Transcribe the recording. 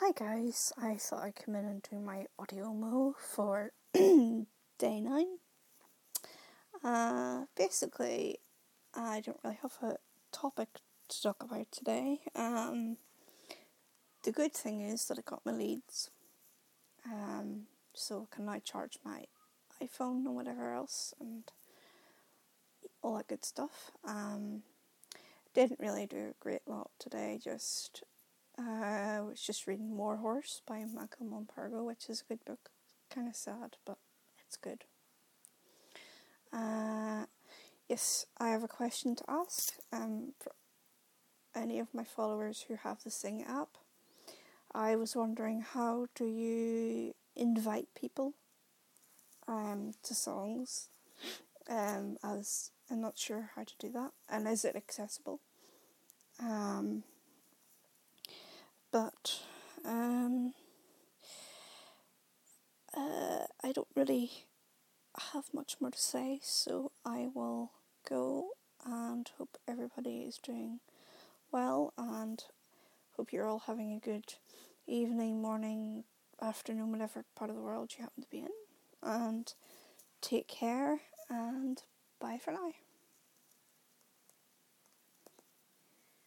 Hi guys, I thought I'd come in and do my audio mo for day 9. Basically, I don't really have a topic to talk about today. The good thing is that I got my leads, so I can now charge my iPhone and whatever else and all that good stuff. Didn't really do a great lot today, I was just reading War Horse by Michael Morpurgo, which is a good book. Kind of sad, but it's good. Yes, I have a question to ask for any of my followers who have the Sing app. I was wondering, how do you invite people to songs? As I'm not sure how to do that, and is it accessible? But I don't really have much more to say, so I will go and hope everybody is doing well, and hope you're all having a good evening, morning, afternoon, whatever part of the world you happen to be in, and take care, and bye for now.